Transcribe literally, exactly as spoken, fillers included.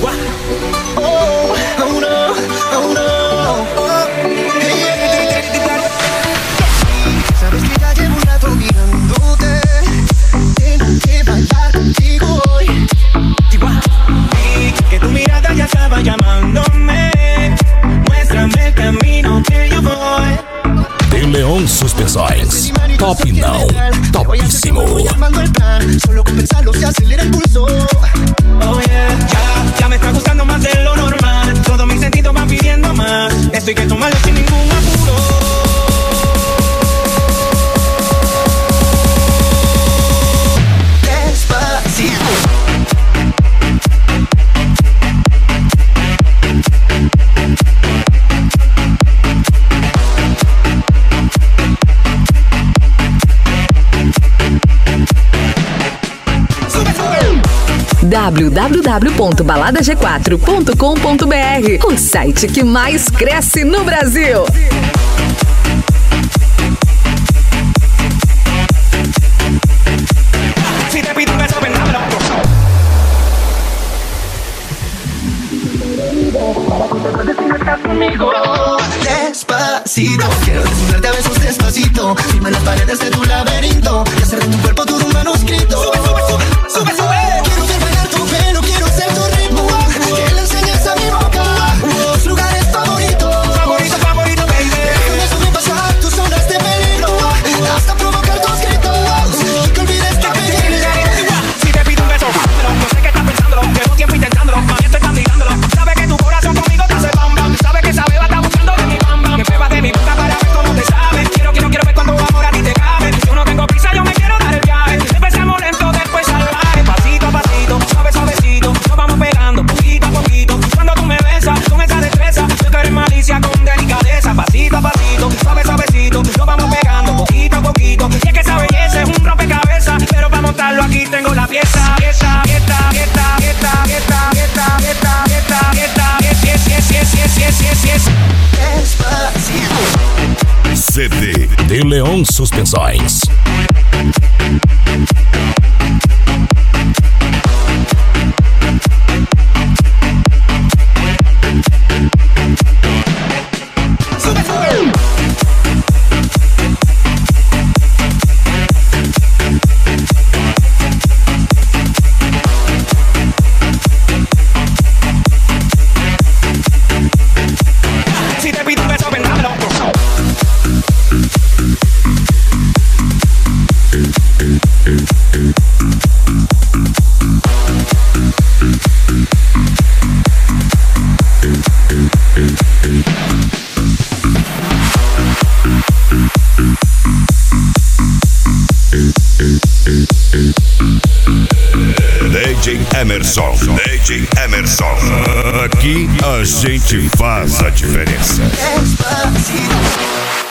Oh, oh no, oh no. Oh, hey, yeah. Sabes que ya llevo un rato mirándote. Tengo que bailar contigo hoy. Y que tu mirada ya estaba llamándome. Muéstrame el camino que yo voy. De León Suspensões. Top não, topíssimo. Solo con pensarlo se acelera el pulso. Oh yeah, ya, ya me está gustando más de lo normal. Todos mis sentidos van pidiendo más. Esto hay que tomarlo sin ningún apuro. Despacito. w w w ponto balada g quatro ponto com ponto b r, o site que mais cresce no Brasil. Despacito, quiero desnudarte a besos despacito. Firma las paredes de tu laberinto y hacer de tu cuerpo todo un manuscrito. Sube, sube, sube, sube, sube. Quiero ver bailar tu pelo, quiero ser tu ritmo. Que le enseñes a mi boca tus lugares favoritos. Favorito, favorito, baby. Déjame sobrepasar tus zonas de peligro hasta provocar tus gritos y que olvides que pegué. Si te pido un beso, no sé qué estás pensándolo. Llevo tiempo intentándolo, más bien estoy candidándolo. Sabes que tu corazón conmigo te hace bam bam. Sabes que esa beba está buscando de mi bam bam. Que beba de mi boca para ver cómo te sabe. Quiero, quiero, quiero ver cuando amor a ti te cabe. Yo no tengo prisa, yo me quiero dar el viaje. Empecemos lento, después salvaje. Pasito a pasito, suave, suavecito. Nos vamos pegando poquito a poquito. Cuando tú me besas con esa destreza, yo quiero malicia con delicadeza. Pasito a pasito, suave, suavecito. Nos vamos pegando poquito a poquito. Y es que esa belleza es un rompecabezas, pero para montarlo aquí tengo la pieza. Pieza, pieza, pieza, pieza, pieza, pieza, pieza, pieza, pieza, yes, yes, yes, yes, yes, yes, yes. Despacito. C D de León Suspensões. Si te pido un beso, ven, dámelo. D J Emerson, D J Emerson. Aqui a gente faz a diferença. Despacito.